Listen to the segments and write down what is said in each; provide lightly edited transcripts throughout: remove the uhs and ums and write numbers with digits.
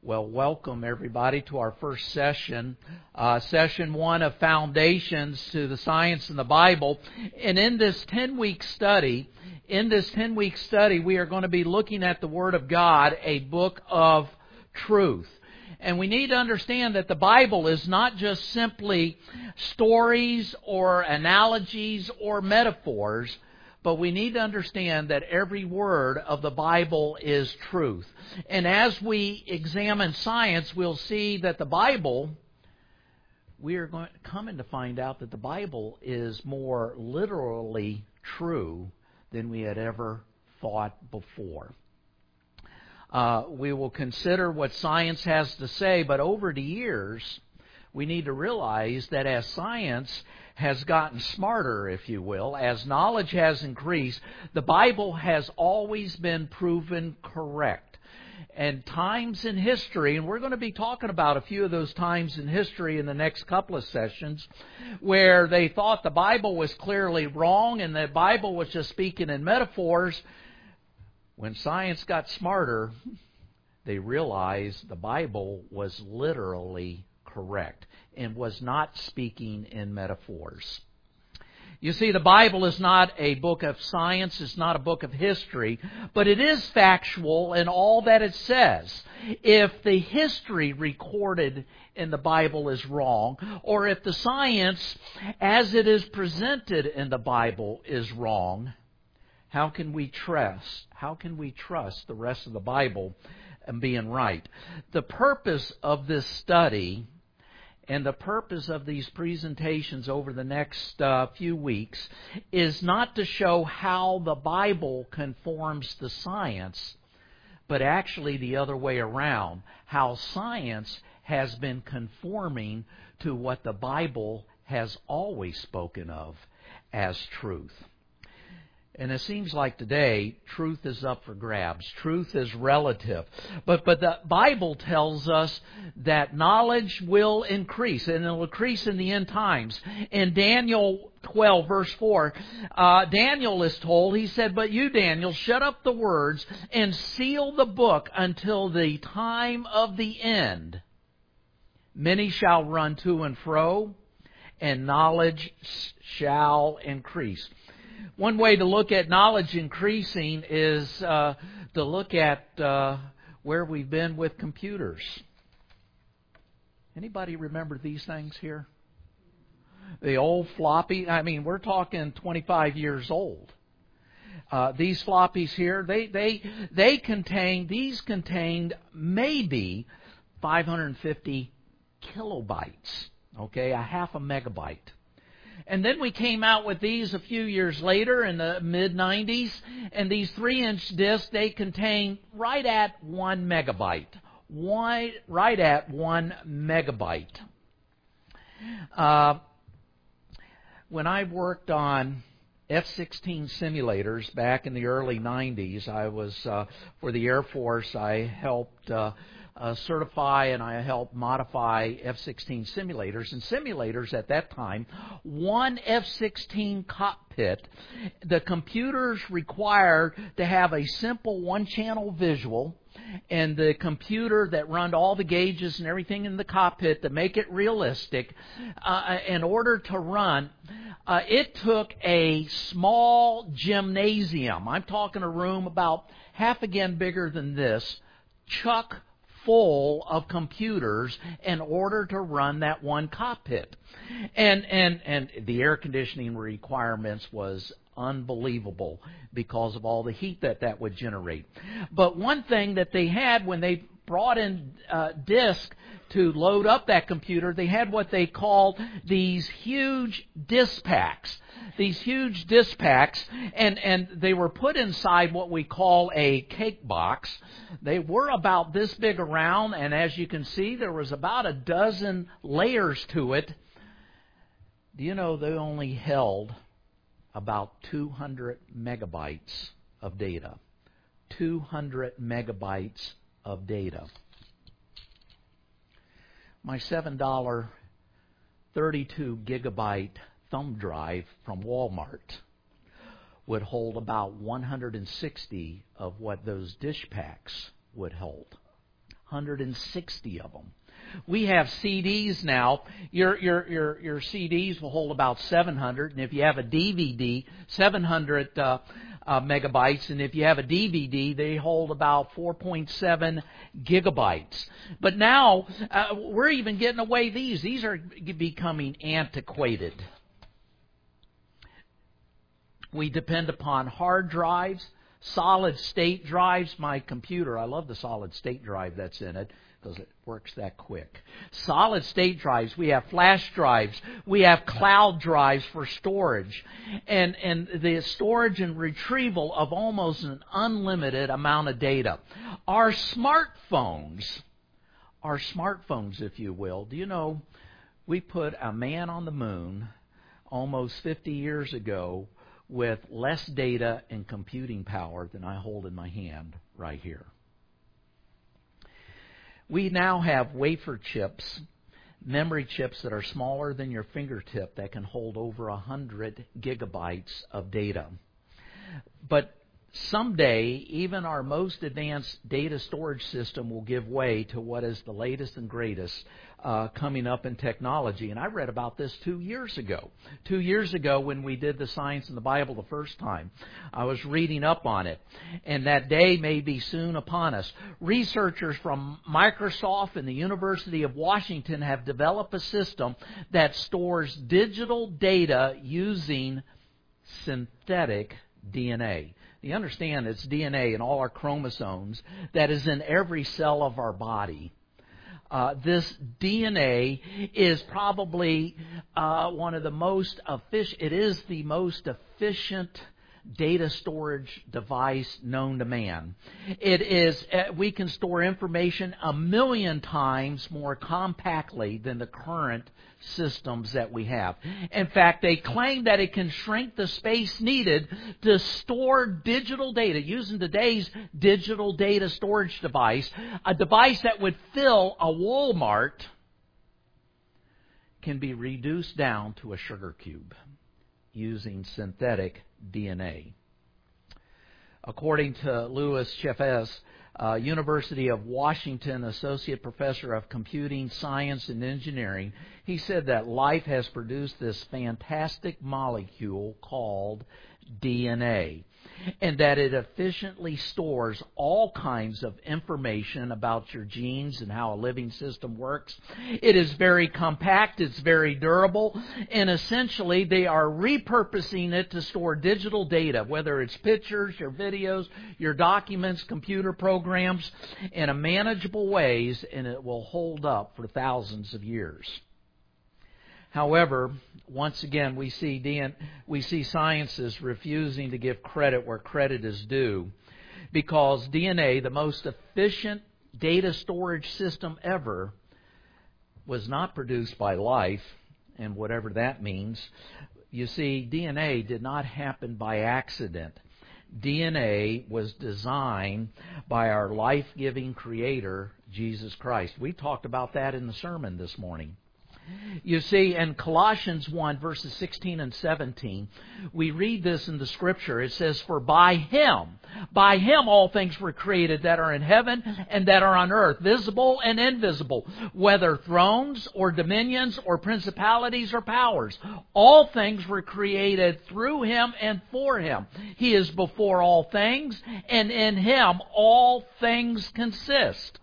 Well, welcome everybody to our first session, session 1 of Foundations to the Science in the Bible. And in this 10-week study, we are going to be looking at the Word of God, a book of truth. And we need to understand that the Bible is not just simply stories or analogies or metaphors, but we need to understand that every word of the Bible is truth. And as we examine science, we'll see that the Bible, we are coming to find out that the Bible is more literally true than we had ever thought before. We will consider what science has to say, but over the years, we need to realize that as science has gotten smarter, if you will, as knowledge has increased, the Bible has always been proven correct. And times in history, and we're going to be talking about a few of those times in history in the next couple of sessions, where they thought the Bible was clearly wrong and the Bible was just speaking in metaphors. When science got smarter, they realized the Bible was literally correct and was not speaking in metaphors. You see, the Bible is not a book of science, it's not a book of history, but it is factual in all that it says. If the history recorded in the Bible is wrong, or if the science as it is presented in the Bible is wrong, how can we trust the rest of the Bible and being right? The purpose of this study and the purpose of these presentations over the next few weeks is not to show how the Bible conforms to science, but actually the other way around, how science has been conforming to what the Bible has always spoken of as truth. And it seems like today, truth is up for grabs. Truth is relative. But the Bible tells us that knowledge will increase, and it will increase in the end times. In Daniel 12, verse 4, Daniel is told, he said, "But you, Daniel, shut up the words and seal the book until the time of the end. Many shall run to and fro, and knowledge shall increase." One way to look at knowledge increasing is to look at where we've been with computers. Anybody remember these things here? The old floppy, we're talking 25 years old. These floppies here, they contained maybe 550 kilobytes, okay, a half a megabyte. And then we came out with these a few years later in the mid-90s, and these 3-inch discs, they contain right at 1 megabyte. Right at 1 megabyte. When I worked on F-16 simulators back in the early 90s, I was, for the Air Force, I helped certify and I helped modify F-16 simulators. And simulators at that time, one F-16 cockpit, the computers required to have a simple one-channel visual, and the computer that run all the gauges and everything in the cockpit to make it realistic, in order to run, it took a small gymnasium. I'm talking a room about half again bigger than this, chock full of computers in order to run that one cockpit. And the air conditioning requirements was unbelievable because of all the heat that would generate. But one thing that they had when they brought in disk to load up that computer, they had what they called these huge disk packs. These huge disk packs, and they were put inside what we call a cake box. They were about this big around, and as you can see, there was about a dozen layers to it. Do you know they only held about 200 megabytes of data? 200 megabytes of data. My $7 32 gigabyte thumb drive from Walmart would hold about 160 of what those dish packs would hold. 160 of them. We have CDs now. Your CDs will hold about 700, and if you have a DVD, 700 megabytes, and if you have a DVD, they hold about 4.7 gigabytes. But now we're even getting away these. These are becoming antiquated. We depend upon hard drives, solid state drives. My computer, I love the solid state drive that's in it, because it works that quick. Solid state drives, we have flash drives, we have cloud drives for storage, and the storage and retrieval of almost an unlimited amount of data. Our smartphones, if you will, do you know we put a man on the moon almost 50 years ago with less data and computing power than I hold in my hand right here. We now have wafer chips, memory chips that are smaller than your fingertip that can hold over 100 gigabytes of data. But someday, even our most advanced data storage system will give way to what is the latest and greatest coming up in technology. And I read about this 2 years ago. 2 years ago, when we did the Science in the Bible the first time, I was reading up on it. And that day may be soon upon us. Researchers from Microsoft and the University of Washington have developed a system that stores digital data using synthetic DNA. You understand it's DNA in all our chromosomes that is in every cell of our body. This DNA is probably one of the most efficient. It is the most efficient data storage device known to man. It is. We can store information 1,000,000 times more compactly than the current systems that we have. In fact, they claim that it can shrink the space needed to store digital data using today's digital data storage device. A device that would fill a Walmart can be reduced down to a sugar cube using synthetic DNA. According to Louis Chaffez, University of Washington Associate Professor of Computing Science and Engineering, he said that life has produced this fantastic molecule called DNA, and that it efficiently stores all kinds of information about your genes and how a living system works. It is very compact, it's very durable, and essentially they are repurposing it to store digital data, whether it's pictures, your videos, your documents, computer programs, in a manageable ways, and it will hold up for thousands of years. However, once again, we see scientists refusing to give credit where credit is due, because DNA, the most efficient data storage system ever, was not produced by life, and whatever that means. You see, DNA did not happen by accident. DNA was designed by our life-giving Creator, Jesus Christ. We talked about that in the sermon this morning. You see, in Colossians 1, verses 16 and 17, we read this in the Scripture. It says, "For by Him all things were created that are in heaven and that are on earth, visible and invisible, whether thrones or dominions or principalities or powers. All things were created through Him and for Him. He is before all things, and in Him all things consist."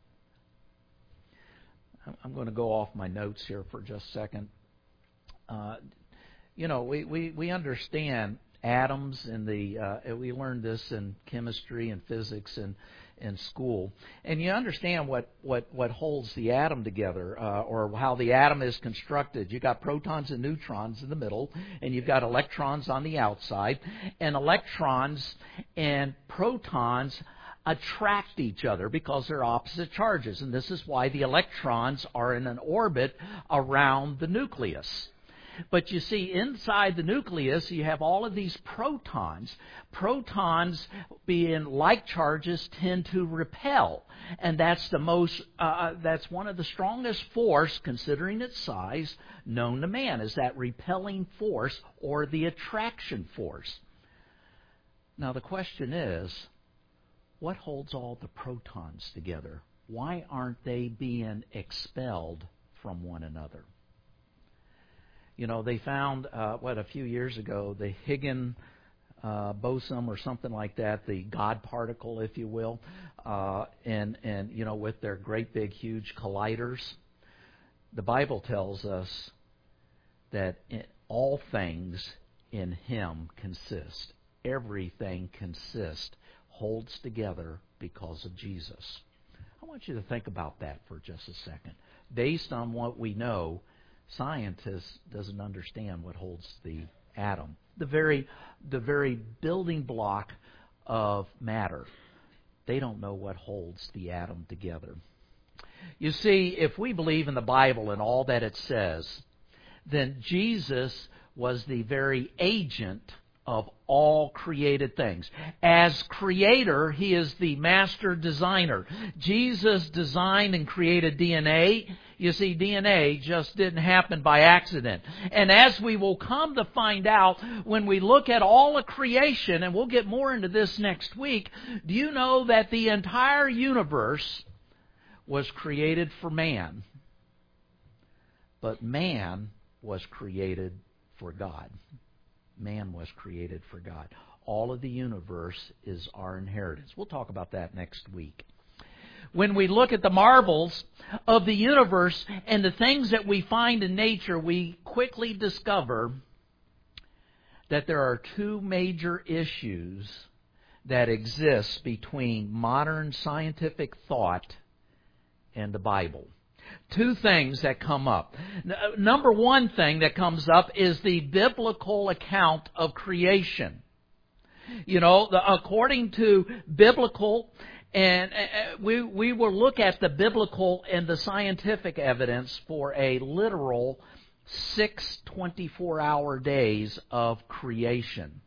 I'm going to go off my notes here for just a second. We understand atoms, and we learned this in chemistry and physics and in school. And you understand what holds the atom together, or how the atom is constructed. You've got protons and neutrons in the middle, and you've got electrons on the outside. And electrons and protons attract each other because they're opposite charges. And this is why the electrons are in an orbit around the nucleus. But you see, inside the nucleus, you have all of these protons. Protons, being like charges, tend to repel. And that's that's one of the strongest force, considering its size, known to man, is that repelling force or the attraction force. Now the question is, what holds all the protons together? why aren't they being expelled from one another? You know, they found, a few years ago, the Higgs boson or something like that, the God particle, if you will, and with their great big huge colliders. The Bible tells us that all things in Him consist. Everything consists, holds together because of Jesus. I want you to think about that for just a second. Based on what we know, scientists doesn't understand what holds the atom. The very building block of matter. They don't know what holds the atom together. You see, if we believe in the Bible and all that it says, then Jesus was the very agent of all created things. As creator, He is the master designer. Jesus designed and created DNA. You see, DNA just didn't happen by accident. And as we will come to find out when we look at all of creation, and we'll get more into this next week, do you know that the entire universe was created for man? But man was created for God. Man was created for God. All of the universe is our inheritance. We'll talk about that next week. When we look at the marvels of the universe and the things that we find in nature, we quickly discover that there are two major issues that exist between modern scientific thought and the Bible. Two things that come up. Number one thing that comes up is the biblical account of creation. You know, according to biblical, and we will look at the biblical and the scientific evidence for a literal 6 24-hour days of creation.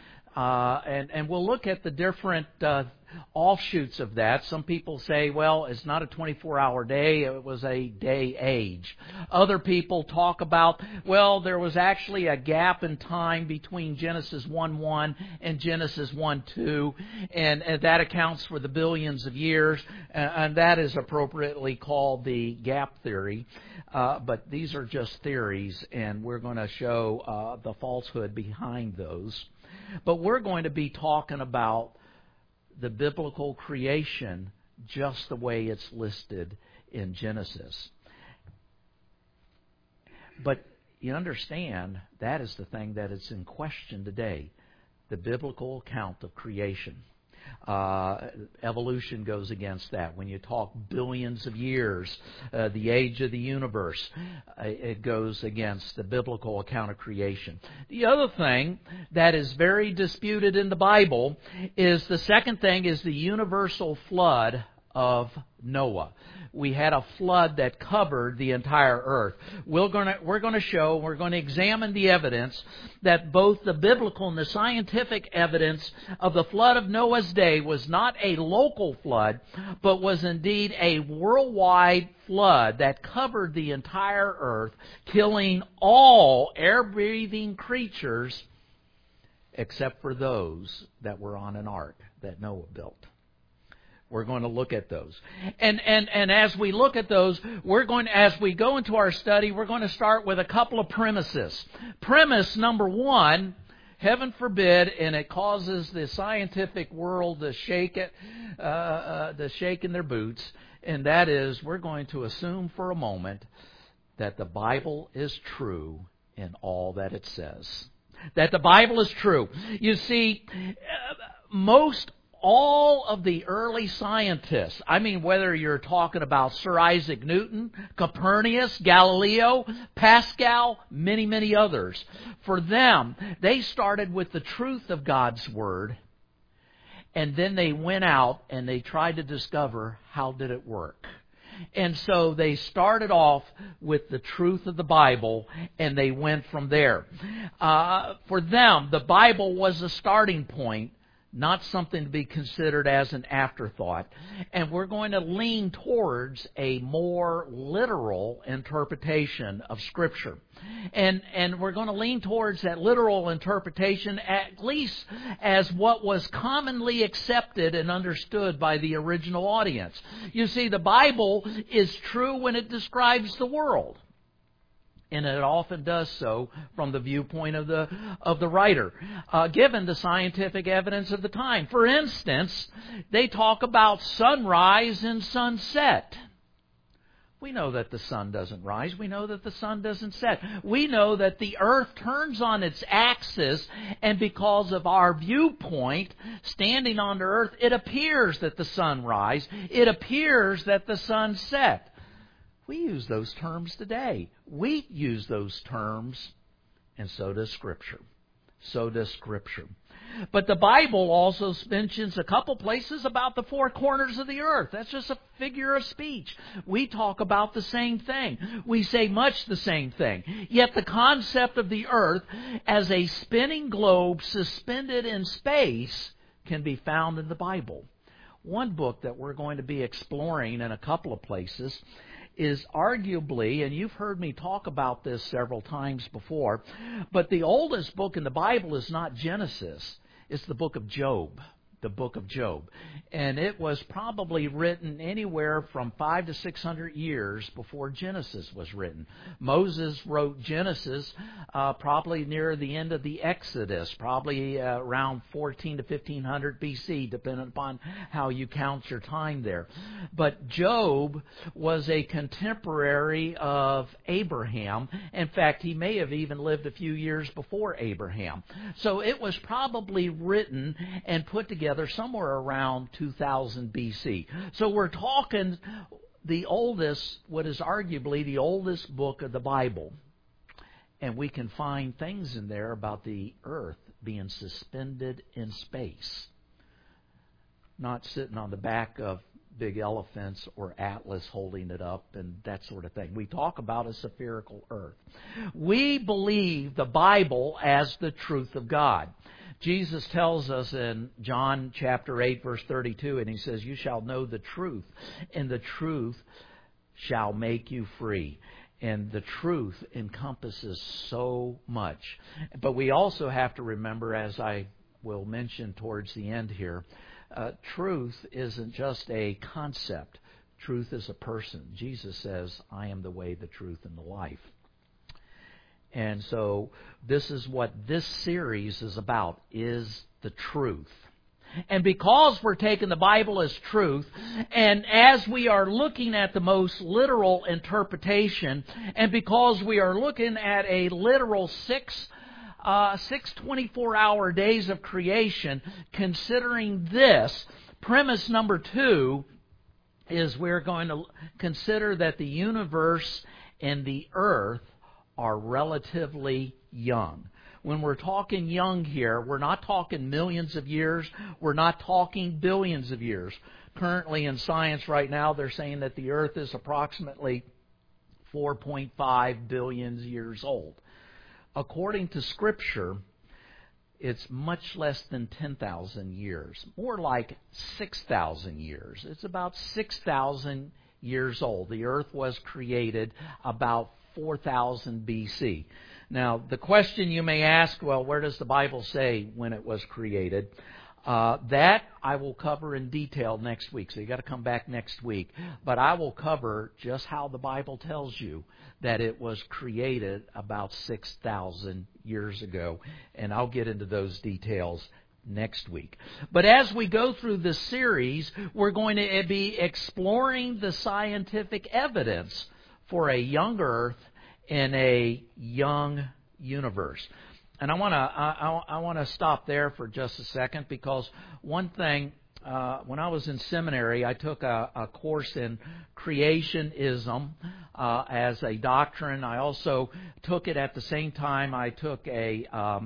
And we'll look at the different offshoots of that. Some people say, well, it's not a 24-hour day, it was a day age. Other people talk about, well, there was actually a gap in time between Genesis 1:1 and Genesis 1:2, and that accounts for the billions of years, and that is appropriately called the gap theory. But these are just theories, and we're going to show the falsehood behind those. But we're going to be talking about the biblical creation just the way it's listed in Genesis. But you understand, that is the thing that is in question today, the biblical account of creation. Evolution goes against that. When you talk billions of years, the age of the universe, it goes against the biblical account of creation. The other thing that is very disputed in the Bible is the second thing is the universal flood of Noah. We had a flood that covered the entire earth. We're going to examine the evidence that both the biblical and the scientific evidence of the flood of Noah's day was not a local flood, but was indeed a worldwide flood that covered the entire earth, killing all air-breathing creatures except for those that were on an ark that Noah built. We're going to look at those. And as we look at those, as we go into our study, we're going to start with a couple of premises. Premise number one, heaven forbid, and it causes the scientific world to shake in their boots, and that is we're going to assume for a moment that the Bible is true in all that it says. That the Bible is true. You see, all of the early scientists, I mean, whether you're talking about Sir Isaac Newton, Copernicus, Galileo, Pascal, many, many others, for them, they started with the truth of God's Word, and then they went out and they tried to discover how did it work. And so they started off with the truth of the Bible, and they went from there. For them, the Bible was a starting point not something to be considered as an afterthought. And we're going to lean towards a more literal interpretation of Scripture. And we're going to lean towards that literal interpretation at least as what was commonly accepted and understood by the original audience. You see, the Bible is true when it describes the world. And it often does so from the viewpoint of the writer, given the scientific evidence of the time. For instance, they talk about sunrise and sunset. We know that the sun doesn't rise. We know that the sun doesn't set. We know that the earth turns on its axis, and because of our viewpoint, standing on the earth, it appears that the sun rises. It appears that the sun set. We use those terms today. We use those terms, and so does Scripture. So does Scripture. But the Bible also mentions a couple places about the four corners of the earth. That's just a figure of speech. We talk about the same thing. We say much the same thing. Yet the concept of the earth as a spinning globe suspended in space can be found in the Bible. One book that we're going to be exploring in a couple of places is arguably, and you've heard me talk about this several times before, but the oldest book in the Bible is not Genesis. It's the book of Job. The book of Job. And it was probably written anywhere from 500 to 600 years before Genesis was written. Moses wrote Genesis probably near the end of the Exodus, probably around 14 to 1500 BC, depending upon how you count your time there. But Job was a contemporary of Abraham. In fact, he may have even lived a few years before Abraham. So it was probably written and put together somewhere around 2000 BC. So we're talking the oldest, what is arguably the oldest book of the Bible. And we can find things in there about the earth being suspended in space. Not sitting on the back of big elephants or Atlas holding it up and that sort of thing. We talk about a spherical earth. We believe the Bible as the truth of God. Jesus tells us in John chapter 8, verse 32, and he says, "You shall know the truth, and the truth shall make you free." And the truth encompasses so much. But we also have to remember, as I will mention towards the end here, truth isn't just a concept. Truth is a person. Jesus says, "I am the way, the truth, and the life." And so this is what this series is about, is the truth. And because we're taking the Bible as truth, and as we are looking at the most literal interpretation, and because we are looking at a literal six 24-hour days of creation, considering this, premise number 2 is we're going to consider that the universe and the earth are relatively young. When we're talking young here, we're not talking millions of years. We're not talking billions of years. Currently in science right now, they're saying that the earth is approximately 4.5 billion years old. According to Scripture, it's much less than 10,000 years. More like 6,000 years. It's about 6,000 years old. The earth was created about 4000 BC. Now, the question you may ask, well, where does the Bible say when it was created? That I will cover in detail next week. So you got to come back next week. But I will cover just how the Bible tells you that it was created about 6,000 years ago. And I'll get into those details next week. But as we go through this series, we're going to be exploring the scientific evidence for a young earth in a young universe. And I want to stop there for just a second, because one thing, when I was in seminary, I took a course in creationism as a doctrine. I also took it at the same time. I took a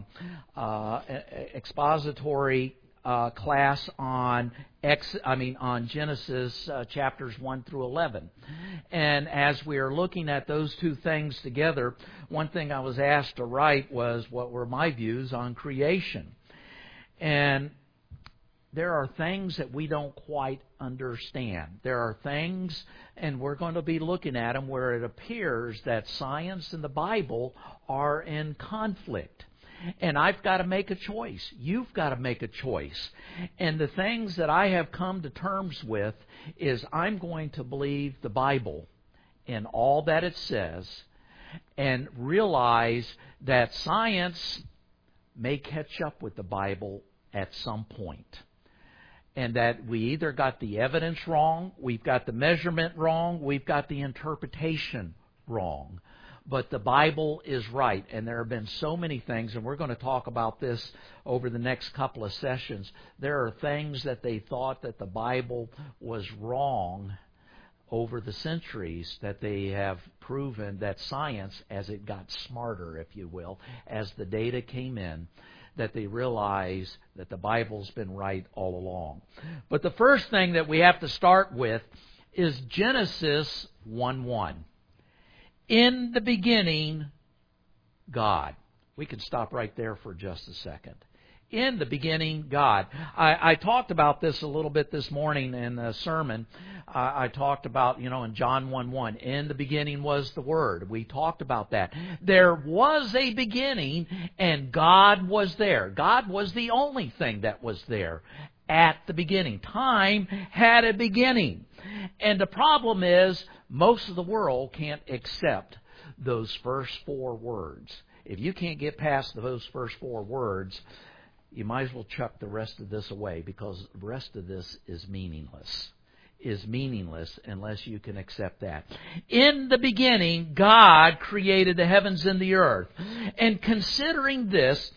expository class on Genesis chapters 1 through 11. And as we are looking at those two things together, one thing I was asked to write was what were my views on creation. And there are things that we don't quite understand. There are things, and we're going to be looking at them, where it appears that science and the Bible are in conflict. And I've got to make a choice. You've got to make a choice. And the things that I have come to terms with is I'm going to believe the Bible in all that it says and realize that science may catch up with the Bible at some point. And that we either got the evidence wrong, we've got the measurement wrong, we've got the interpretation wrong. But the Bible is right, and there have been so many things, and we're going to talk about this over the next couple of sessions. There are things that they thought that the Bible was wrong over the centuries that they have proven that science, as it got smarter, if you will, as the data came in, that they realize that the Bible's been right all along. But the first thing that we have to start with is Genesis 1:1. In the beginning, God. We can stop right there for just a second. In the beginning, God. I talked about this a little bit this morning in a sermon. I talked about, in John 1:1, in the beginning was the Word. We talked about that. There was a beginning, and God was there. God was the only thing that was there at the beginning. Time had a beginning. And the problem is, most of the world can't accept those first 4 words. If you can't get past those first 4 words, you might as well chuck the rest of this away, because the rest of this is meaningless. Is meaningless unless you can accept that. In the beginning, God created the heavens and the earth. And considering this,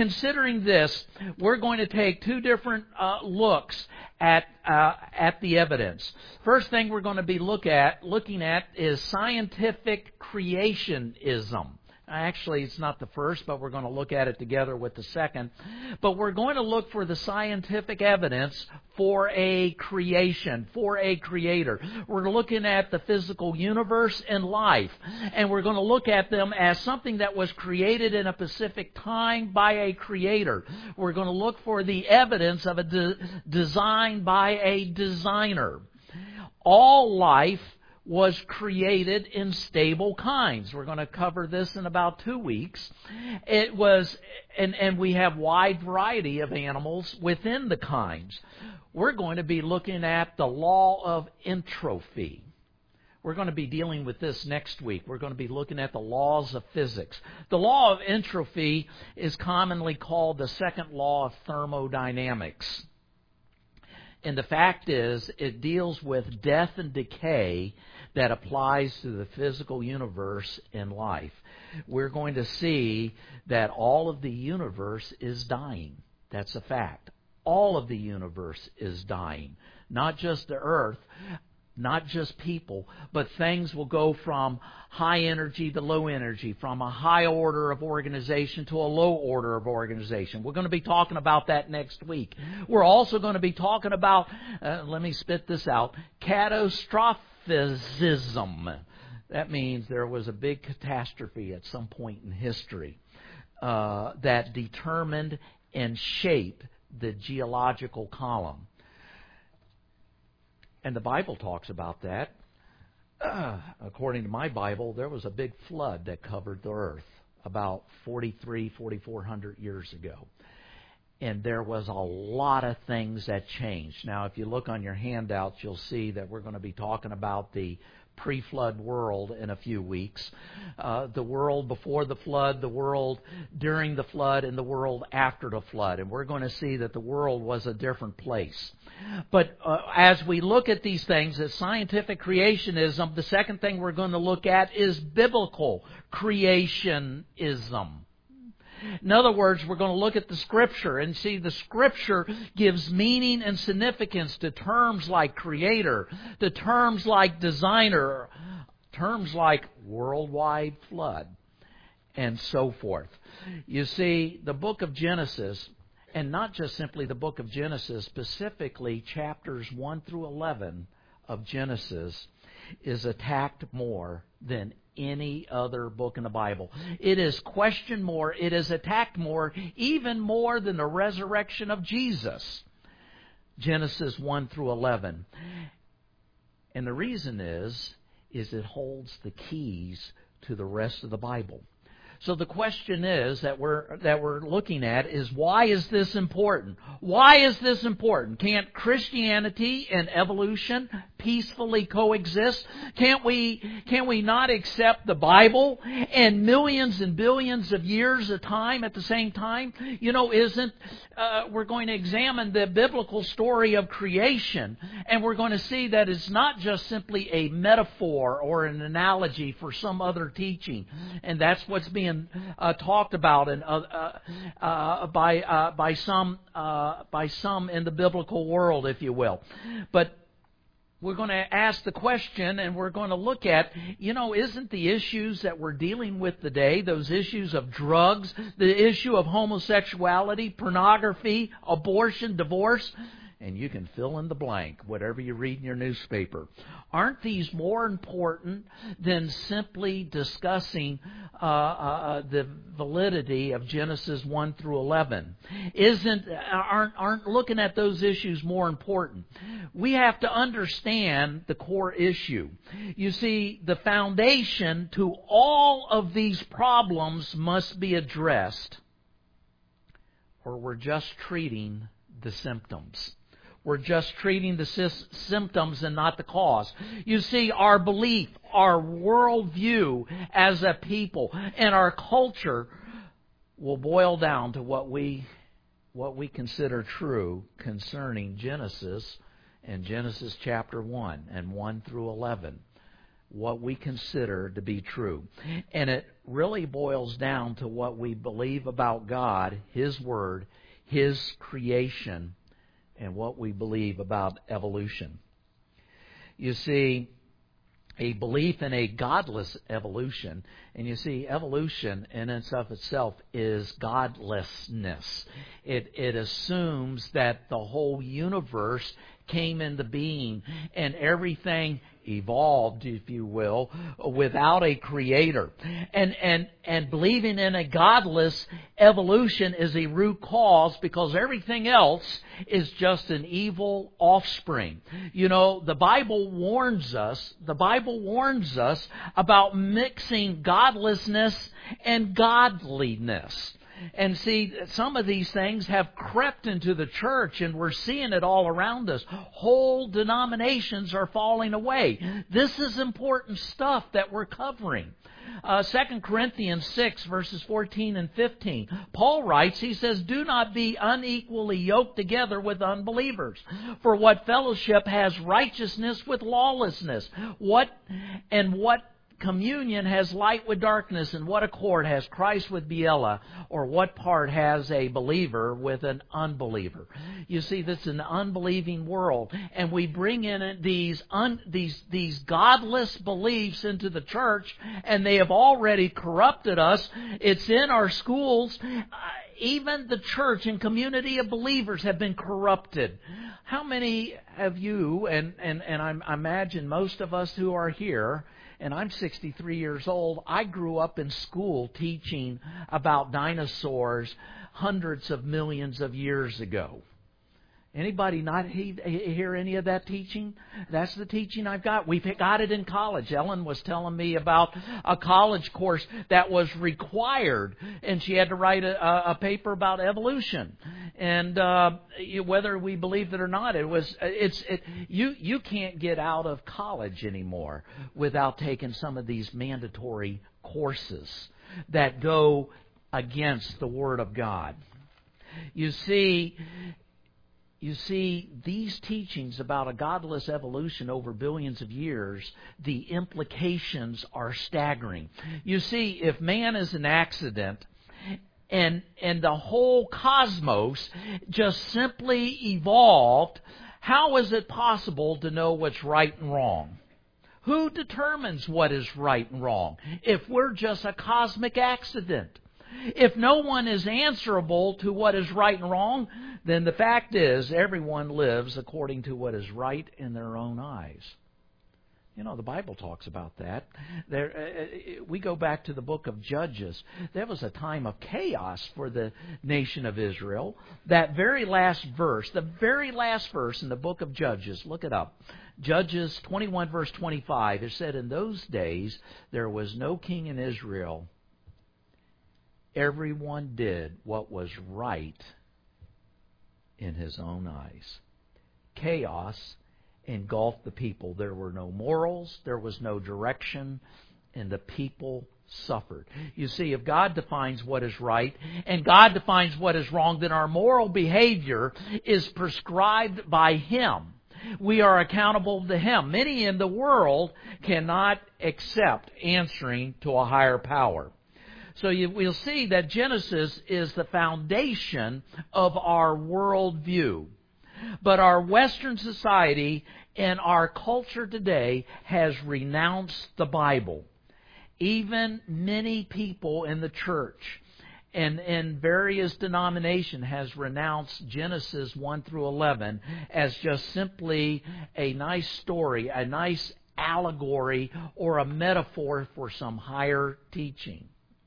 we're going to take 2 different looks at the evidence. First thing we're going to be looking at is scientific creationism. Actually, it's not the first, but we're going to look at it together with the second. But we're going to look for the scientific evidence for a creation, for a creator. We're looking at the physical universe and life. And we're going to look at them as something that was created in a specific time by a creator. We're going to look for the evidence of a design by a designer. All life was created in stable kinds. We're going to cover this in about 2 weeks. It was, and we have wide variety of animals within the kinds. We're going to be looking at the law of entropy. We're going to be dealing with this next week. We're going to be looking at the laws of physics. The law of entropy is commonly called the second law of thermodynamics. And the fact is, it deals with death and decay that applies to the physical universe and life. We're going to see that all of the universe is dying. That's a fact. All of the universe is dying. Not just the earth, not just people, but things will go from high energy to low energy, from a high order of organization to a low order of organization. We're going to be talking about that next week. We're also going to be talking about, let me spit this out, catastrophism. That means there was a big catastrophe at some point in history that determined and shaped the geological column. And the Bible talks about that. According to my Bible, there was a big flood that covered the earth about 4,400 years ago. And there was a lot of things that changed. Now, if you look on your handouts, you'll see that we're going to be talking about the pre-flood world in a few weeks. The world before the flood, the world during the flood, and the world after the flood. And we're going to see that the world was a different place. But as we look at these things, as scientific creationism, the second thing we're going to look at is biblical creationism. In other words, we're going to look at the Scripture and see the Scripture gives meaning and significance to terms like creator, to terms like designer, terms like worldwide flood, and so forth. You see, the book of Genesis, and not just simply the book of Genesis, specifically chapters 1 through 11 of Genesis, is attacked more than any other book in the Bible. It is questioned more, it is attacked more, even more than the resurrection of Jesus. Genesis 1 through 11. And the reason is it holds the keys to the rest of the Bible. So the question is that we're looking at is, why is this important? Why is this important? Can't Christianity and evolution peacefully coexist? Can't we not accept the Bible and millions and billions of years of time at the same time? We're going to examine the biblical story of creation, and we're going to see that it's not just simply a metaphor or an analogy for some other teaching, and that's what's being talked about by some in the biblical world, if you will. But we're going to ask the question, and we're going to look at, isn't the issues that we're dealing with today, those issues of drugs, the issue of homosexuality, pornography, abortion, divorce, and you can fill in the blank, whatever you read in your newspaper. Aren't these more important than simply discussing the validity of Genesis 1 through 11? Aren't looking at those issues more important? We have to understand the core issue. You see, the foundation to all of these problems must be addressed, or we're just treating the symptoms. We're just treating the symptoms and not the cause. You see, our belief, our worldview as a people, and our culture will boil down to what we consider true concerning Genesis and Genesis chapter 1 and 1 through 11. What we consider to be true. And it really boils down to what we believe about God, His Word, His creation, and what we believe about evolution. You see, a belief in a godless evolution, and you see, evolution in and of itself is godlessness. It assumes that the whole universe came into being and everything evolved, if you will, without a creator. And believing in a godless evolution is a root cause, because everything else is just an evil offspring. The Bible warns us about mixing godlessness and godliness. And see, some of these things have crept into the church, and we're seeing it all around us. Whole denominations are falling away. This is important stuff that we're covering. 2 Corinthians 6, verses 14 and 15. Paul writes, he says, "Do not be unequally yoked together with unbelievers. For what fellowship has righteousness with lawlessness? What communion has light with darkness, and what accord has Christ with Beulah? Or what part has a believer with an unbeliever?" You see, this is an unbelieving world, and we bring in these godless beliefs into the church, and they have already corrupted us. It's in our schools. Even the church and community of believers have been corrupted. How many of you, and I imagine most of us who are here, and I'm 63 years old, I grew up in school teaching about dinosaurs hundreds of millions of years ago. Anybody not hear any of that teaching? That's the teaching I've got. We've got it in college. Ellen was telling me about a college course that was required, and she had to write a paper about evolution. And whether we believed it or not, you can't get out of college anymore without taking some of these mandatory courses that go against the Word of God. You see, these teachings about a godless evolution over billions of years, the implications are staggering. You see, if man is an accident and the whole cosmos just simply evolved, how is it possible to know what's right and wrong? Who determines what is right and wrong if we're just a cosmic accident? If no one is answerable to what is right and wrong, then the fact is everyone lives according to what is right in their own eyes. The Bible talks about that. We go back to the book of Judges. There was a time of chaos for the nation of Israel. That very last verse, the very last verse in the book of Judges, look it up. Judges 21 verse 25, it said, "In those days there was no king in Israel. Everyone did what was right in his own eyes." Chaos engulfed the people. There were no morals, there was no direction, and the people suffered. You see, if God defines what is right and God defines what is wrong, then our moral behavior is prescribed by Him. We are accountable to Him. Many in the world cannot accept answering to a higher power. So we'll see that Genesis is the foundation of our worldview. But our Western society and our culture today has renounced the Bible. Even many people in the church and in various denominations has renounced Genesis 1 through 11 as just simply a nice story, a nice allegory, or a metaphor for some higher teaching.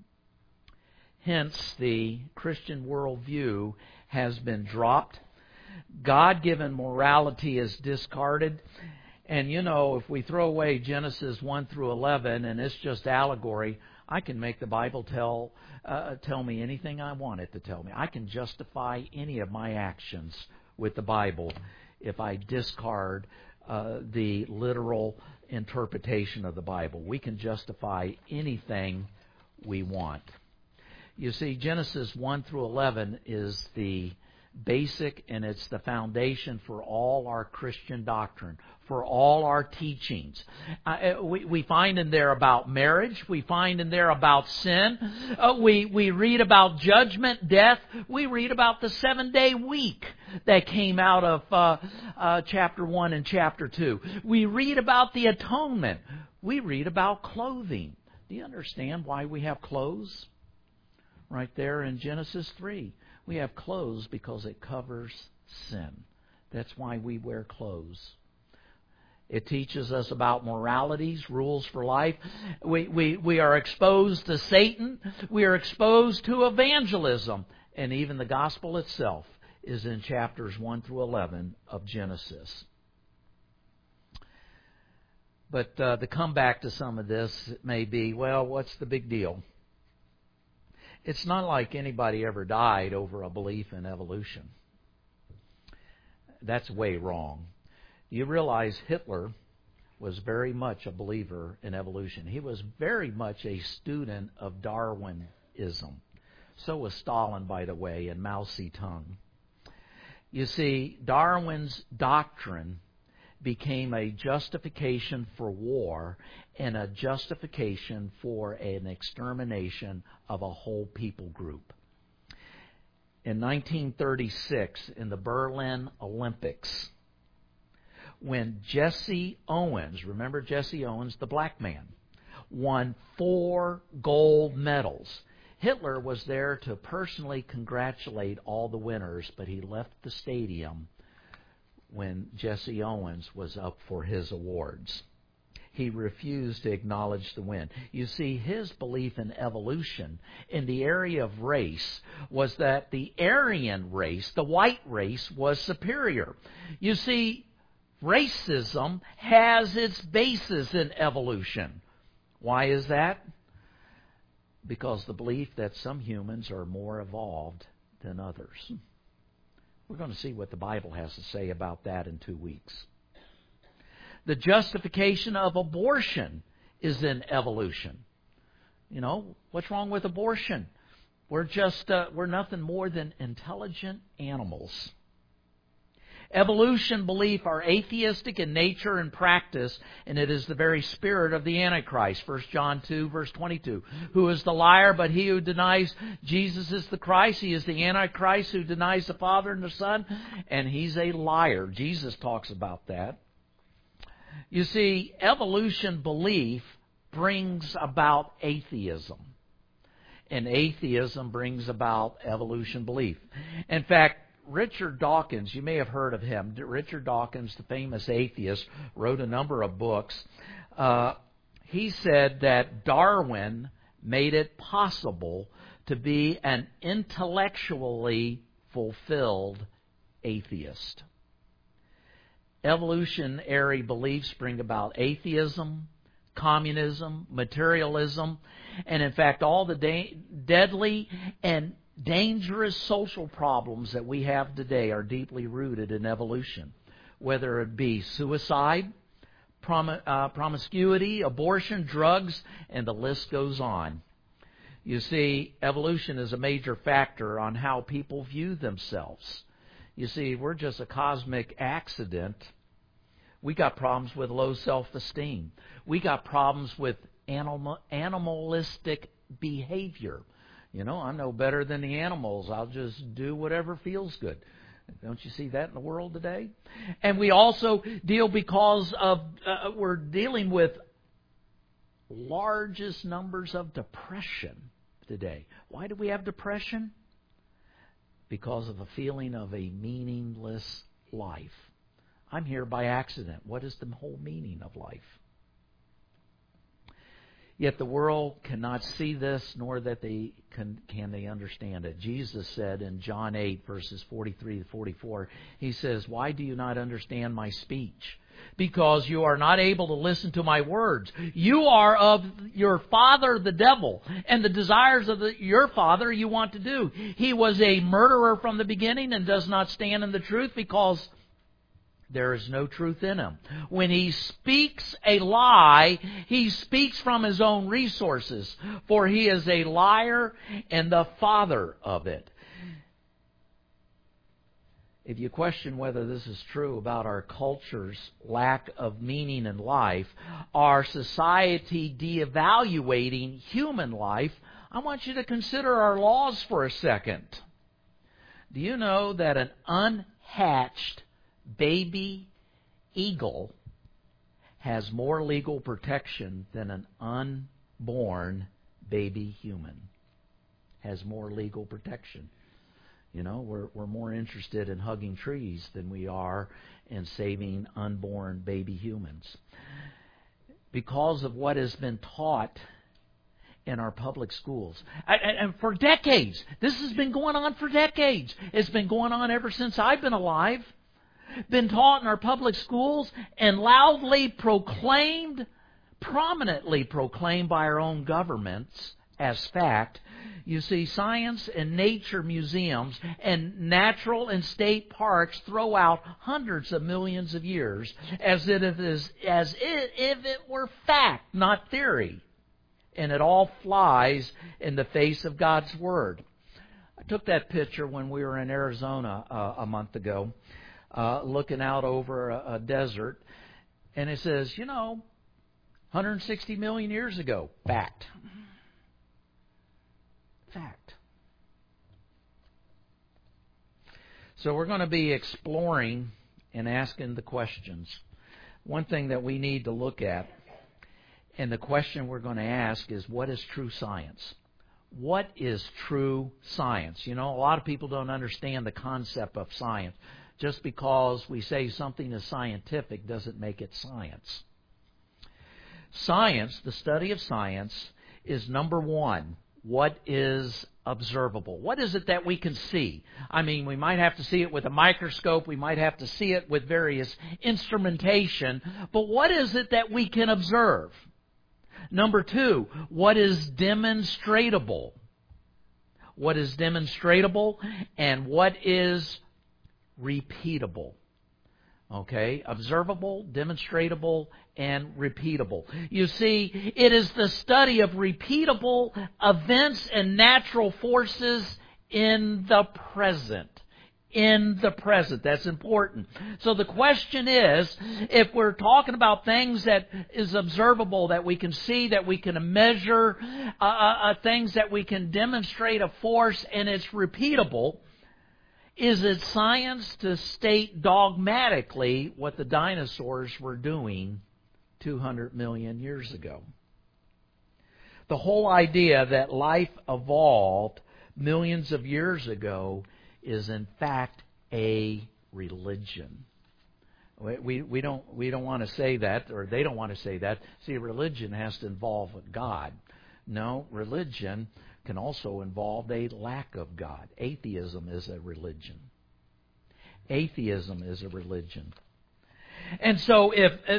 Hence, the Christian worldview has been dropped. God-given morality is discarded. And if we throw away Genesis 1 through 11 and it's just allegory, I can make the Bible tell me anything I want it to tell me. I can justify any of my actions with the Bible if I discard the literal interpretation of the Bible. We can justify anything we want. You see, Genesis 1 through 11 is the basic, and it's the foundation for all our Christian doctrine, for all our teachings. We find in there about marriage. We find in there about sin. We read about judgment, death. We read about the 7-day week that came out of chapter 1 and chapter 2. We read about the atonement. We read about clothing. Do you understand why we have clothes? Right there in Genesis 3. We have clothes because it covers sin. That's why we wear clothes. It teaches us about moralities, rules for life. We are exposed to Satan. We are exposed to evangelism. And even the gospel itself is in chapters 1 through 11 of Genesis. But the comeback to some of this may be, well, what's the big deal? It's not like anybody ever died over a belief in evolution. That's way wrong. You realize Hitler was very much a believer in evolution. He was very much a student of Darwinism. So was Stalin, by the way, and Mao Zedong. You see, Darwin's doctrine became a justification for war and a justification for an extermination of a whole people group. In 1936, in the Berlin Olympics, when Jesse Owens, remember Jesse Owens, the black man, won 4 gold medals. Hitler was there to personally congratulate all the winners, but he left the stadium when Jesse Owens was up for his awards. He refused to acknowledge the win. You see, his belief in evolution in the area of race was that the Aryan race, the white race, was superior. You see, racism has its basis in evolution. Why is that? Because the belief that some humans are more evolved than others. We're going to see what the Bible has to say about that in 2 weeks. The justification of abortion is in evolution. What's wrong with abortion? We're nothing more than intelligent animals. Evolution belief are atheistic in nature and practice, and it is the very spirit of the Antichrist. 1 John 2, verse 22. Who is the liar but he who denies Jesus is the Christ? He is the Antichrist who denies the Father and the Son, and he's a liar. Jesus talks about that. You see, evolution belief brings about atheism, and atheism brings about evolution belief. In fact, Richard Dawkins, you may have heard of him. Richard Dawkins, the famous atheist, wrote a number of books. He said that Darwin made it possible to be an intellectually fulfilled atheist. Evolutionary beliefs bring about atheism, communism, materialism, and in fact all the deadly and dangerous social problems that we have today are deeply rooted in evolution, whether it be suicide, promiscuity, abortion, drugs, and the list goes on. You see, evolution is a major factor on how people view themselves. You see, we're just a cosmic accident. We got problems with low self-esteem. We got problems with animalistic behavior. You know, I'm no better than the animals. I'll just do whatever feels good. Don't you see that in the world today? And we also deal because of, we're dealing with largest numbers of depression today. Why do we have depression? Because of a feeling of a meaningless life. I'm here by accident. What is the whole meaning of life? Yet the world cannot see this, nor that they can they understand it. Jesus said in John 8, verses 43 to 44, He says, "Why do you not understand my speech? Because you are not able to listen to my words. You are of your father the devil, and the desires of your father you want to do. He was a murderer from the beginning and does not stand in the truth, because there is no truth in him. When he speaks a lie, he speaks from his own resources, for he is a liar and the father of it." If you question whether this is true about our culture's lack of meaning in life, our society de-evaluating human life, I want you to consider our laws for a second. Do you know that an unhatched baby eagle has more legal protection than an unborn baby human? Has more legal protection. You know, we're more interested in hugging trees than we are in saving unborn baby humans. Because of what has been taught in our public schools. And for decades. This has been going on for decades. It's been going on ever since I've been alive. Been taught in our public schools and loudly proclaimed, prominently proclaimed by our own governments as fact. You see, science and nature museums and natural and state parks throw out hundreds of millions of years as if it were fact, not theory. And it all flies in the face of God's Word. I took that picture when we were in Arizona a month ago, looking out over a desert. And it says, 160 million years ago. Fact. Fact. So we're going to be exploring and asking the questions. One thing that we need to look at, and the question we're going to ask is, what is true science? What is true science? A lot of people don't understand the concept of science. Just because we say something is scientific doesn't make it science. Science, the study of science, is number one, what is observable? What is it that we can see? I mean, we might have to see it with a microscope. We might have to see it with various instrumentation. But what is it that we can observe? Number two, what is demonstratable? What is demonstratable and what is repeatable? Okay, observable, demonstratable, and repeatable. You see, it is the study of repeatable events and natural forces in the present. In the present. That's important. So the question is, if we're talking about things that is observable, that we can see, that we can measure, things that we can demonstrate a force and it's repeatable, is it science to state dogmatically what the dinosaurs were doing 200 million years ago? The whole idea that life evolved millions of years ago is in fact a religion. We don't want to say that, or they don't want to say that. See, religion has to involve God. No, religion can also involve a lack of God. Atheism is a religion. Atheism is a religion. And so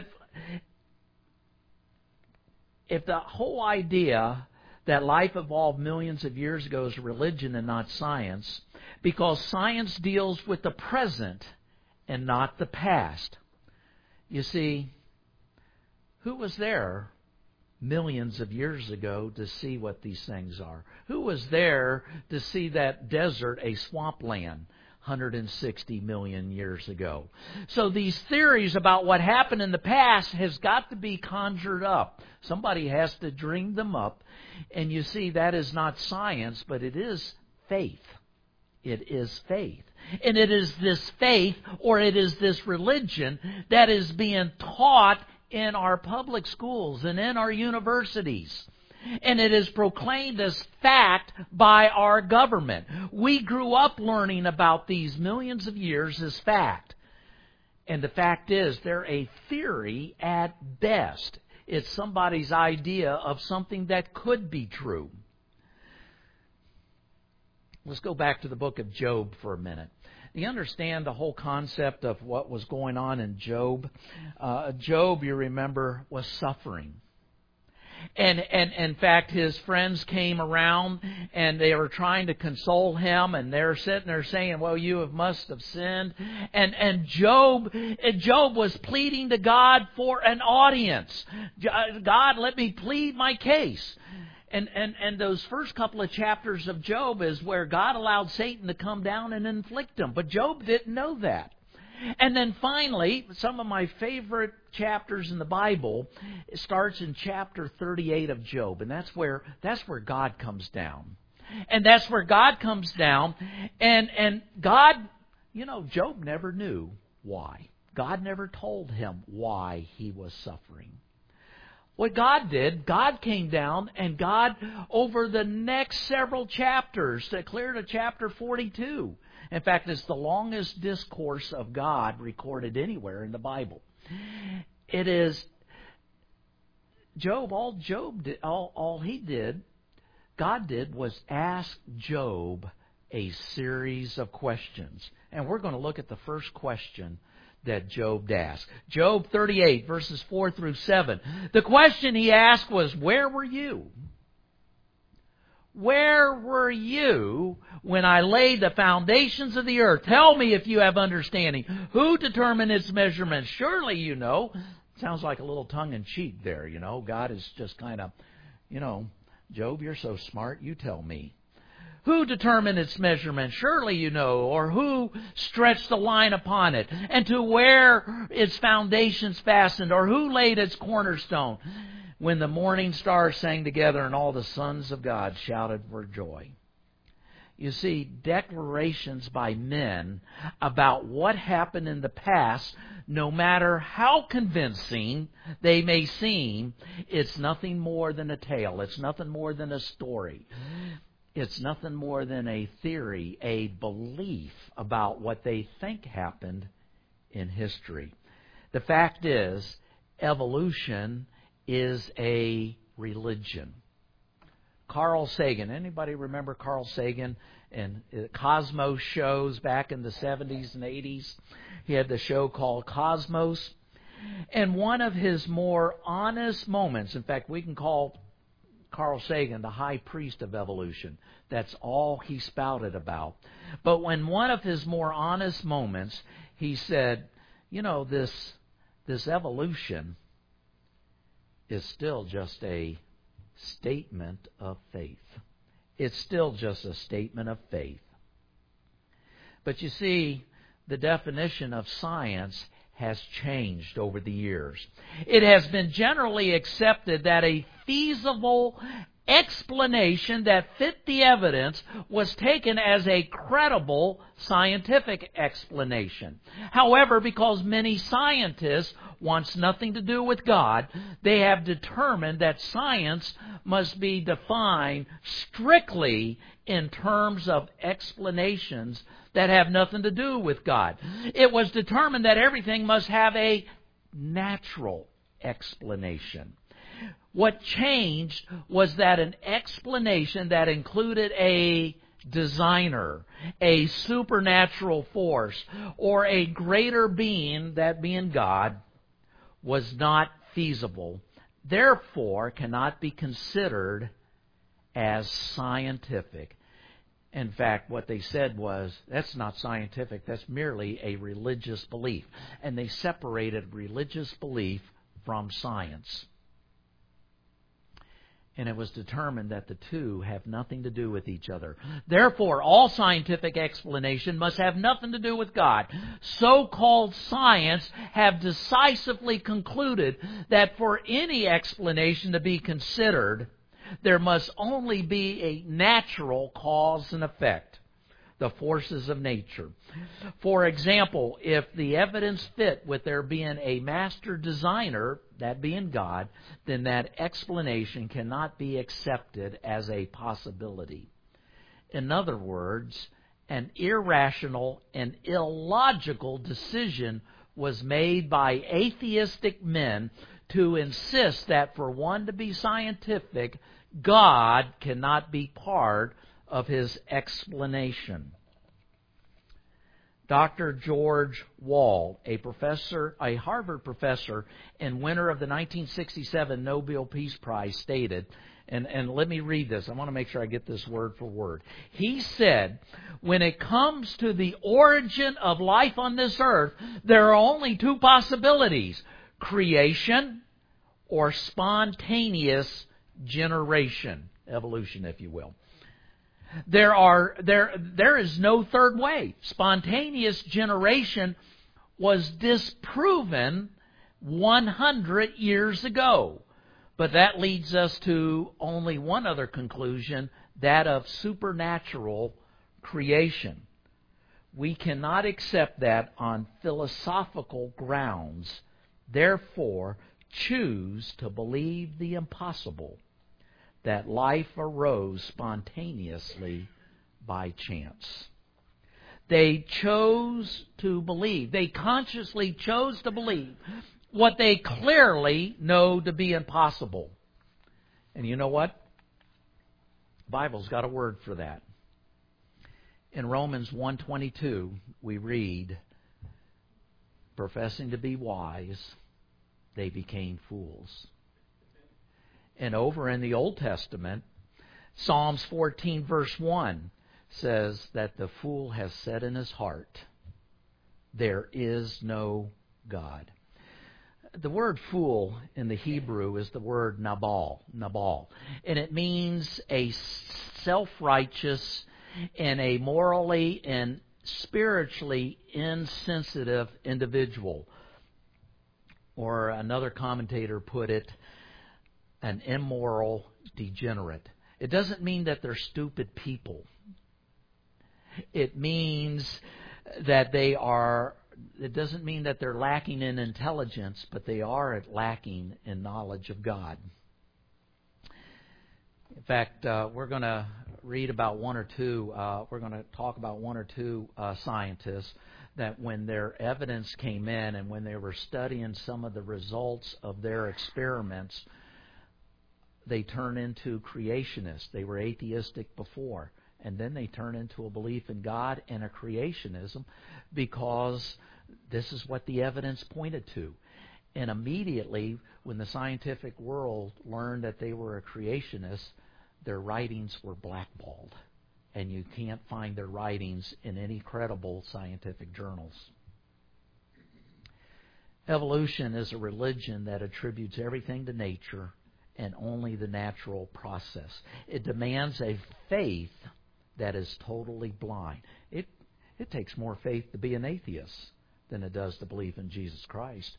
if the whole idea that life evolved millions of years ago is religion and not science, because science deals with the present and not the past. You see, who was there millions of years ago to see what these things are? Who was there to see that desert a swampland 160 million years ago? So these theories about what happened in the past has got to be conjured up. Somebody has to dream them up. And you see, that is not science, but it is faith. It is faith. And it is this faith, or it is this religion, that is being taught in our public schools and in our universities. And it is proclaimed as fact by our government. We grew up learning about these millions of years as fact. And the fact is, they're a theory at best. It's somebody's idea of something that could be true. Let's go back to the book of Job for a minute. You understand the whole concept of what was going on in Job? Job, you remember, was suffering. And in fact, his friends came around and they were trying to console him, and they're sitting there saying, well, you must have sinned. And Job was pleading to God for an audience. God, let me plead my case. And those first couple of chapters of Job is where God allowed Satan to come down and inflict him. But Job didn't know that. And then finally, some of my favorite chapters in the Bible starts in chapter 38 of Job. And that's where God comes down. And that's where God comes down. And God, Job never knew why. God never told him why he was suffering. What God did, God came down, and God, over the next several chapters, clear to chapter 42. In fact, it's the longest discourse of God recorded anywhere in the Bible. It is Job. All he did, God did, was ask Job a series of questions. And we're going to look at the first question that Job asked. Job 38, verses 4 through 7. The question he asked was, where were you? Where were you when I laid the foundations of the earth? Tell me if you have understanding. Who determined its measurements? Surely you know. Sounds like a little tongue-in-cheek there, God is just kind of, Job, you're so smart, you tell me. Who determined its measurement? Surely you know. Or who stretched the line upon it? And to where its foundations fastened? Or who laid its cornerstone? When the morning stars sang together and all the sons of God shouted for joy. You see, declarations by men about what happened in the past, no matter how convincing they may seem, it's nothing more than a tale. It's nothing more than a story. It's nothing more than a theory, a belief about what they think happened in history. The fact is, evolution is a religion. Carl Sagan. Anybody remember Carl Sagan and Cosmos shows back in the 70s and 80s? He had the show called Cosmos. And one of his more honest moments, in fact, we can call Carl Sagan the high priest of evolution. That's all he spouted about. But when one of his more honest moments, he said, this evolution is still just a statement of faith. It's still just a statement of faith. But you see, the definition of science has changed over the years. It has been generally accepted that a feasible explanation that fit the evidence was taken as a credible scientific explanation. However, because many scientists want nothing to do with God, they have determined that science must be defined strictly in terms of explanations that have nothing to do with God. It was determined that everything must have a natural explanation. What changed was that an explanation that included a designer, a supernatural force, or a greater being, that being God, was not feasible, therefore cannot be considered as scientific. In fact, what they said was, that's not scientific, that's merely a religious belief. And they separated religious belief from science. And it was determined that the two have nothing to do with each other. Therefore, all scientific explanation must have nothing to do with God. So-called science have decisively concluded that for any explanation to be considered, there must only be a natural cause and effect, the forces of nature. For example, if the evidence fit with there being a master designer, that being God, then that explanation cannot be accepted as a possibility. In other words, an irrational and illogical decision was made by atheistic men to insist that for one to be scientific, God cannot be part of his explanation. Dr. George Wall, a Harvard professor and winner of the 1967 Nobel Peace Prize, stated, and let me read this. I want to make sure I get this word for word. He said, when it comes to the origin of life on this earth, there are only two possibilities: creation or spontaneous generation, evolution, if you will. There is no third way. Spontaneous generation was disproven 100 years ago. But that leads us to only one other conclusion, that of supernatural creation. We cannot accept that on philosophical grounds. Therefore, choose to believe the impossible, that life arose spontaneously by chance. They chose to believe. They consciously chose to believe what they clearly know to be impossible. And you know what? The Bible's got a word for that. In Romans 1:22, we read, professing to be wise, they became fools. And over in the Old Testament, Psalms 14 verse 1 says that the fool has said in his heart, there is no God. The word fool in the Hebrew is the word nabal. And it means a self-righteous and a morally and spiritually insensitive individual. Or another commentator put it, an immoral degenerate. It doesn't mean that they're stupid people. It means that it doesn't mean that they're lacking in intelligence, but they are lacking in knowledge of God. In fact, we're going to read about one or two, we're going to talk about one or two scientists that when their evidence came in and when they were studying some of the results of their experiments, they turn into creationists. They were atheistic before. And then they turn into a belief in God and a creationism because this is what the evidence pointed to. And immediately, when the scientific world learned that they were a creationist, their writings were blackballed. And you can't find their writings in any credible scientific journals. Evolution is a religion that attributes everything to nature and only the natural process. It demands a faith that is totally blind. It takes more faith to be an atheist than it does to believe in Jesus Christ,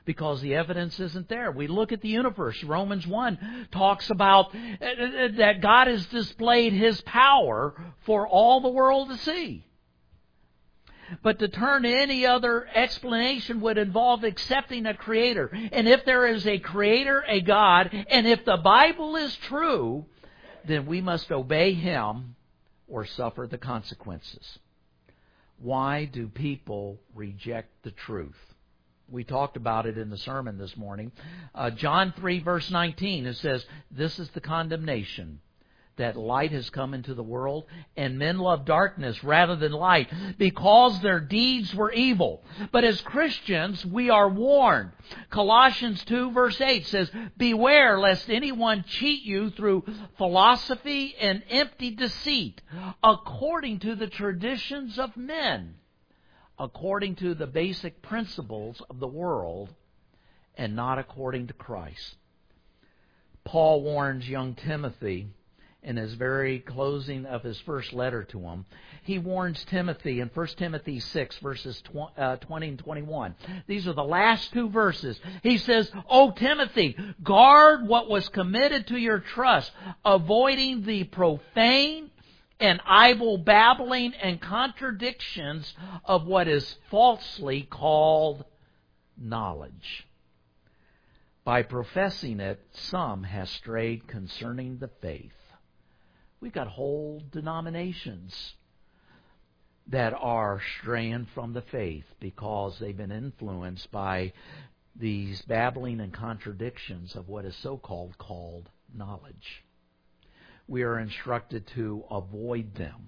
because the evidence isn't there. We look at the universe. Romans 1 talks about that God has displayed His power for all the world to see. But to turn to any other explanation would involve accepting a Creator. And if there is a Creator, a God, and if the Bible is true, then we must obey Him or suffer the consequences. Why do people reject the truth? We talked about it in the sermon this morning. John 3 verse 19, it says, "This is the condemnation, that light has come into the world, and men love darkness rather than light, because their deeds were evil." But as Christians, we are warned. Colossians 2 verse 8 says, "Beware lest anyone cheat you through philosophy and empty deceit, according to the traditions of men, according to the basic principles of the world, and not according to Christ." Paul warns young Timothy in his very closing of his first letter to him. He warns Timothy in 1 Timothy 6, verses 20 and 21. These are the last two verses. He says, "O Timothy, guard what was committed to your trust, avoiding the profane and idle babbling and contradictions of what is falsely called knowledge. By professing it, some have strayed concerning the faith." We've got whole denominations that are straying from the faith because they've been influenced by these babbling and contradictions of what is called knowledge. We are instructed to avoid them.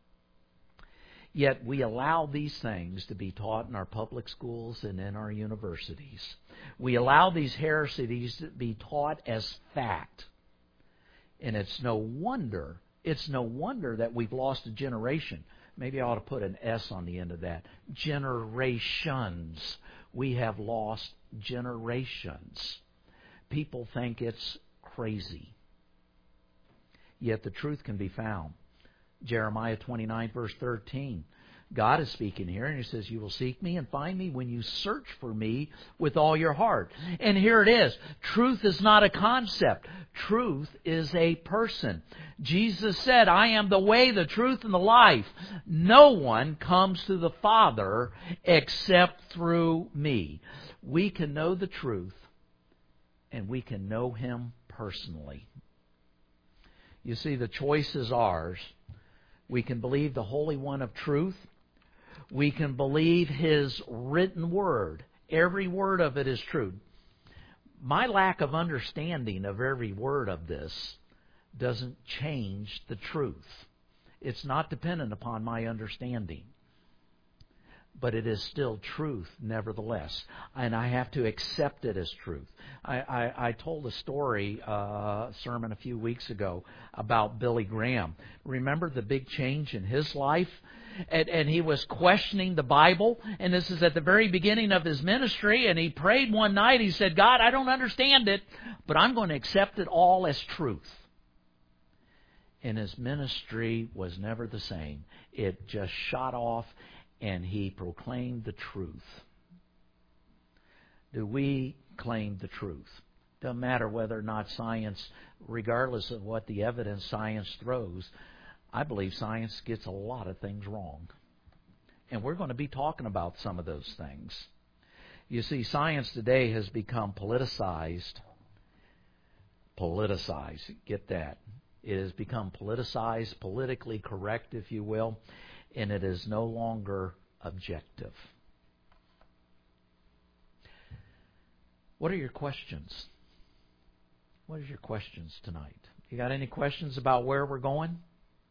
Yet we allow these things to be taught in our public schools and in our universities. We allow these heresies to be taught as fact. And it's no wonder that we've lost a generation. Maybe I ought to put an S on the end of that. Generations. We have lost generations. People think it's crazy. Yet the truth can be found. Jeremiah 29 verse 13. God is speaking here, and He says, "You will seek me and find me when you search for me with all your heart." And here it is. Truth is not a concept. Truth is a person. Jesus said, "I am the way, the truth, and the life. No one comes to the Father except through me." We can know the truth, and we can know Him personally. You see, the choice is ours. We can believe the Holy One of truth. We can believe His written word. Every word of it is true. My lack of understanding of every word of this doesn't change the truth. It's not dependent upon my understanding. But it is still truth nevertheless. And I have to accept it as truth. I told a story, sermon a few weeks ago about Billy Graham. Remember the big change in his life? And he was questioning the Bible. And this is at the very beginning of his ministry. And he prayed one night. He said, "God, I don't understand it, but I'm going to accept it all as truth." And his ministry was never the same. It just shot off. And he proclaimed the truth. Do we claim the truth? Doesn't matter whether or not science, regardless of what the evidence science throws, I believe science gets a lot of things wrong. And we're going to be talking about some of those things. You see, science today has become politicized. Politicized. Get that. It has become politicized, politically correct, if you will. And it is no longer objective. What are your questions? What is your questions tonight? You got any questions about where we're going?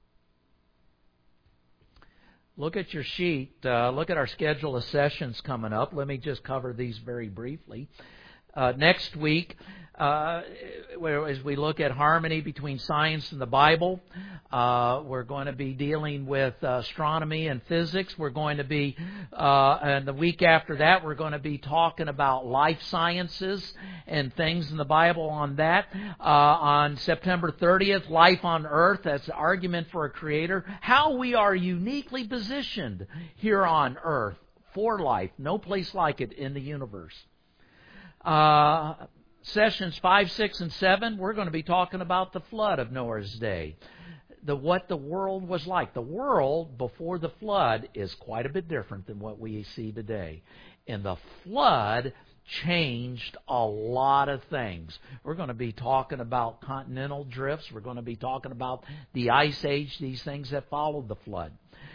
Look at your sheet. Look at our schedule of sessions coming up. Let me just cover these very briefly. Next week, as we look at harmony between science and the Bible, we're going to be dealing with astronomy and physics. We're going to be, and the week after that, we're going to be talking about life sciences and things in the Bible on that. On September 30th, Life on Earth, that's the argument for a creator. How we are uniquely positioned here on earth for life. No place like it in the universe. Sessions 5, 6, and 7, we're going to be talking about the flood of Noah's day. What the world was like. The world before the flood is quite a bit different than what we see today. And the flood changed a lot of things. We're going to be talking about continental drifts. We're going to be talking about the Ice Age, these things that followed the flood.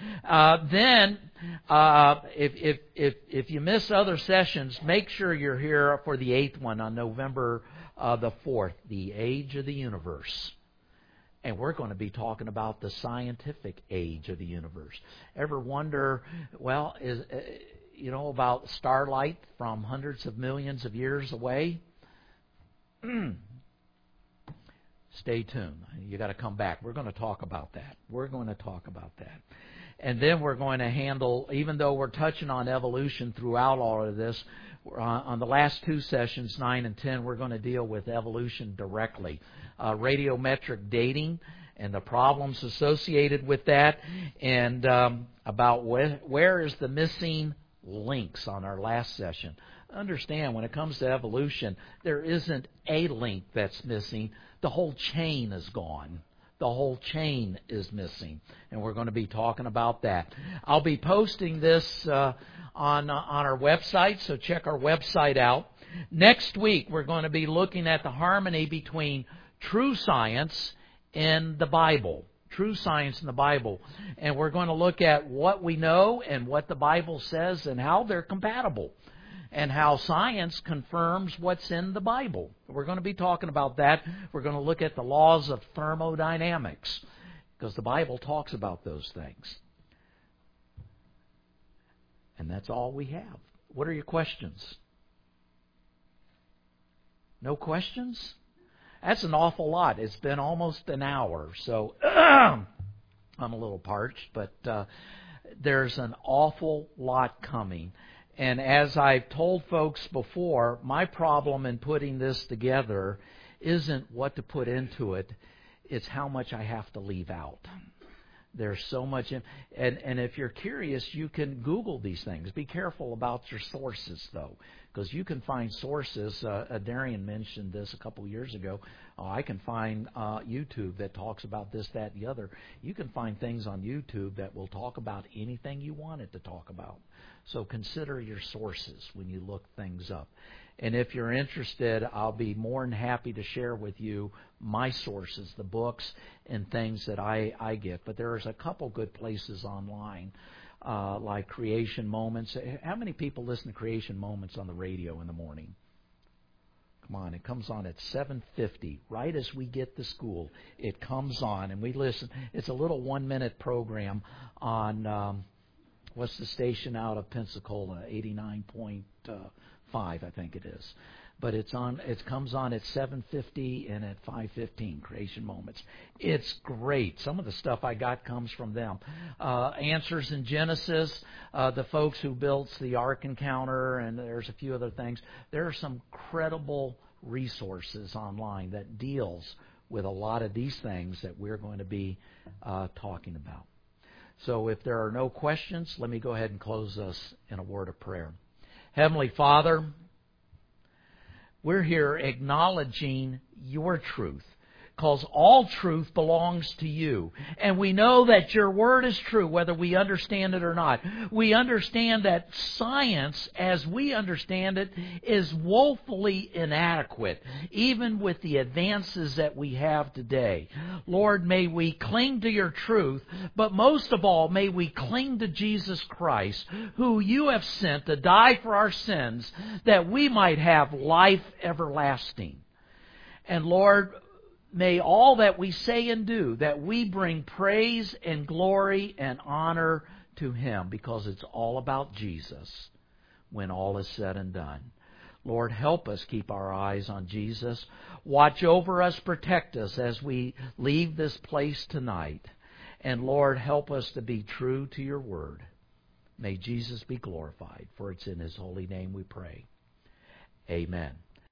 If you miss other sessions, make sure you're here for the 8th one on November the 4th, the Age of the Universe. And we're going to be talking about the scientific age of the universe. Ever wonder, about starlight from hundreds of millions of years away? Stay tuned. You got to come back. We're going to talk about that. And then we're going to handle, even though we're touching on evolution throughout all of this, on the last 2 sessions, 9 and 10, we're going to deal with evolution directly. Radiometric dating and the problems associated with that, and about where is the missing links on our last session. Understand, when it comes to evolution, there isn't a link that's missing. The whole chain is gone. The whole chain is missing, and we're going to be talking about that. I'll be posting this on our website, so check our website out. Next week, we're going to be looking at the harmony between true science and the Bible. True science in the Bible. And we're going to look at what we know and what the Bible says and how they're compatible, and how science confirms what's in the Bible. We're going to be talking about that. We're going to look at the laws of thermodynamics, because the Bible talks about those things. And that's all we have. What are your questions? No questions? That's an awful lot. It's been almost an hour, so I'm a little parched, but there's an awful lot coming. And as I've told folks before, my problem in putting this together isn't what to put into it, it's how much I have to leave out. There's so much, and if you're curious, you can Google these things. Be careful about your sources, though, because you can find sources. Darian mentioned this a couple years ago. I can find YouTube that talks about this, that, and the other. You can find things on YouTube that will talk about anything you want it to talk about. So consider your sources when you look things up. And if you're interested, I'll be more than happy to share with you my sources, the books and things that I get. But there's a couple good places online, like Creation Moments. How many people listen to Creation Moments on the radio in the morning? Come on, it comes on at 7:50, right as we get to school. It comes on, and we listen. It's a little 1-minute program on, what's the station out of Pensacola, 89.5, I think it is. But it comes on at 7:50 and at 5:15, Creation Moments. It's great. Some of the stuff I got comes from them. Answers in Genesis, the folks who built the Ark Encounter, and there's a few other things. There are some credible resources online that deals with a lot of these things that we're going to be talking about. So if there are no questions, let me go ahead and close us in a word of prayer. Heavenly Father, we're here acknowledging your truth, because all truth belongs to you. And we know that your word is true, whether we understand it or not. We understand that science, as we understand it, is woefully inadequate, even with the advances that we have today. Lord, may we cling to your truth, but most of all, may we cling to Jesus Christ, who you have sent to die for our sins, that we might have life everlasting. And Lord, may all that we say and do, that we bring praise and glory and honor to Him, because it's all about Jesus when all is said and done. Lord, help us keep our eyes on Jesus. Watch over us, protect us as we leave this place tonight. And Lord, help us to be true to your word. May Jesus be glorified, for it's in His holy name we pray. Amen.